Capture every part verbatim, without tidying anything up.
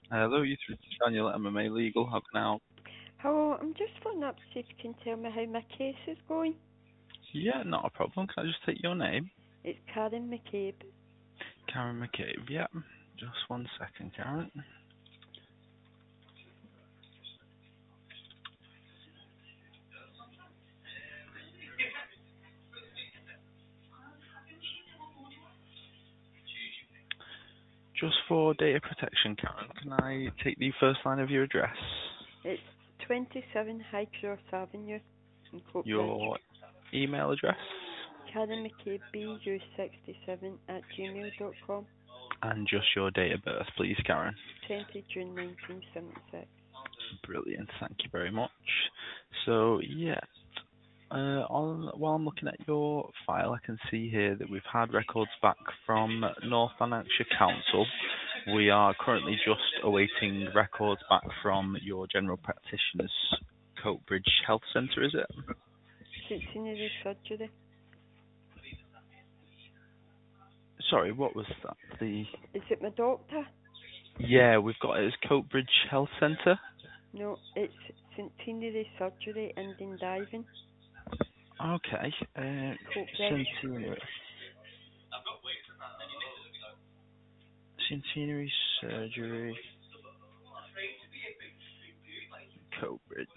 Hello, you through to Daniel at M M A Legal. How can I help? Hello, I'm just phoning up to see if you can tell me how my case is going. Yeah, not a problem. Can I just take your name? It's Karen McCabe. Karen McCabe. Yeah. Just one second, Karen. Just for data protection, Karen, can I take the first line of your address? It's twenty-seven High Cross Avenue in Coatbridge. Your email address? Karen McCabe B U sixty-seven at gmail dot com. And just your date of birth, please, Karen. twentieth of June nineteen seventy-six. Brilliant. Thank you very much. So, yeah. Uh, on, while I'm looking at your file, I can see here that we've had records back from North Lanarkshire Council. We are currently just awaiting records back from your general practitioner's Coatbridge Health Centre, is it? Saint Scenery Surgery. Sorry, what was that? The Is it my doctor? Yeah, we've got it as Coatbridge Health Centre. No, it's Saint Scenery Surgery and in Diving, Okay. Uh, Coatbridge. Centenary. Centenary Surgery, Coatbridge.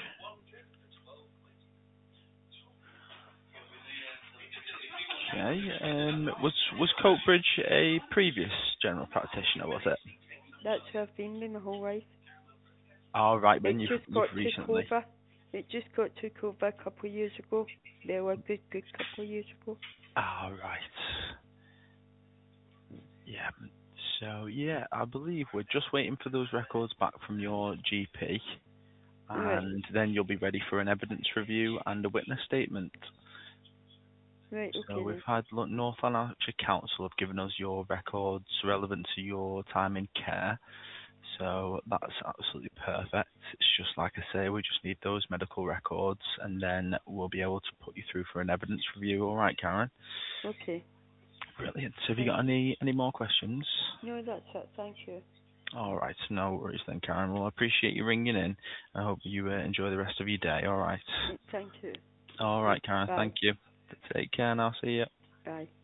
Okay. Um, was was Coatbridge a previous general practitioner? Was it? That's where I've been with my whole life. All right, It then you've just you've got took recently. over. It just got took over a couple of years ago. Well, a good, good couple of years ago. All right. Yeah. So yeah, I believe we're just waiting for those records back from your G P, Right, and then you'll be ready for an evidence review and a witness statement. right, So okay we've then. had look, North Lanarkshire Council have given us your records relevant to your time in care. So that's absolutely perfect. It's just like I say, we just need those medical records, and then we'll be able to put you through for an evidence review. All right, Karen. Okay, Brilliant. So have you right. got any any more questions? No, that's it. Thank you. All right, no worries then, Karen. Well, I appreciate you ringing in. I hope you uh, enjoy the rest of your day. All right. Right, thank you. All Right, right, Karen. bye, Thank you. Take care now. See you. bye.